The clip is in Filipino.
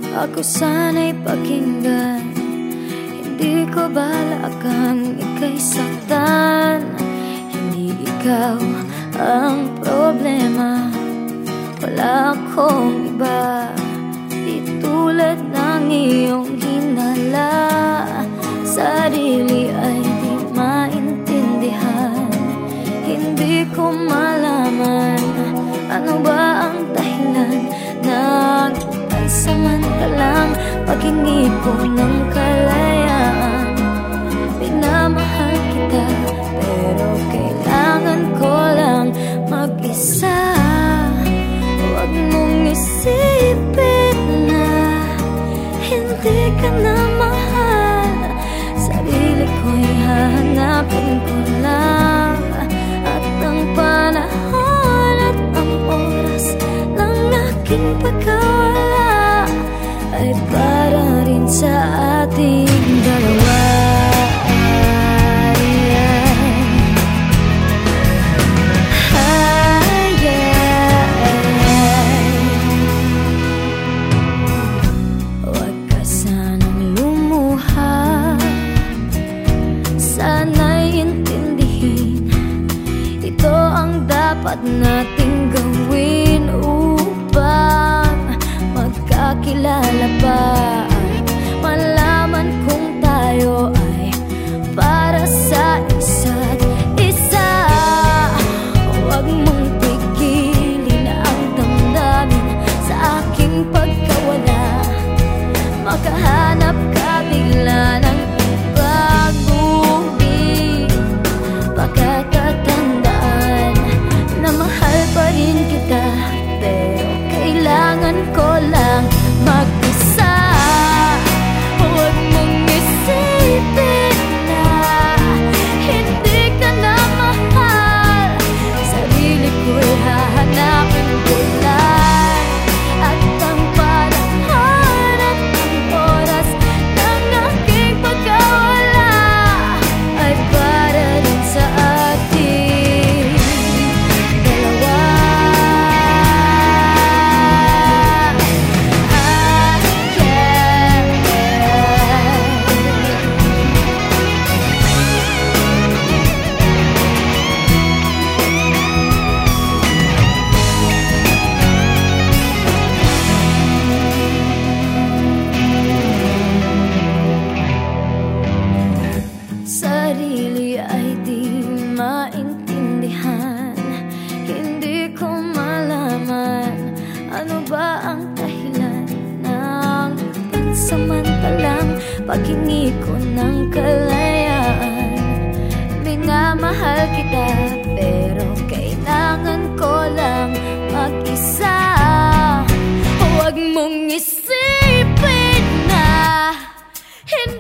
Ako sana'y pakinggan, hindi ko balakang ika'y saktan. Hindi ikaw ang problema, wala akong iba. Di tulad ng iyong hinala, sarili ay di maintindihan. Hindi ko malaman ano ba ang dahilan ng pansamantalang paghingi ko ng kalayaan. Minamahal kita pero kailangan ko lang mag-isa. Huwag mong isipin na hindi ka na mahal. Sarili ko'y hahanapin ko lang, at ang panahon at ang oras ng aking pagkawala ay para rin sa ating dalawa. Huwag ka sanang lumuha, sana'y intindihin, ito ang dapat nating gawin upang magkakilala pa at malaman kung tayo ay para sa isa't isa. Huwag mong pigilin ang damdamin sa aking pagkawala. Makahanap ka bigla ng iba, ngunit pagkatatandaan na mahal pa rin kita, pero kailangan ko lang mag-isa. Huwag mong isipin na hindi ka na mahal. Sarili ko'y hahanapin ko lang, at ang panahon at ang oras ng aking pagkawala ay para rin sa ating dalawa. Sarili ay di maintindihan, hindi ko malaman ano ba ang dahilan ng pansamantalang paghingi ko ng kalayaan. Minamahal kita pero kailangan ko lang mag-isa. Huwag mong isipin na hindi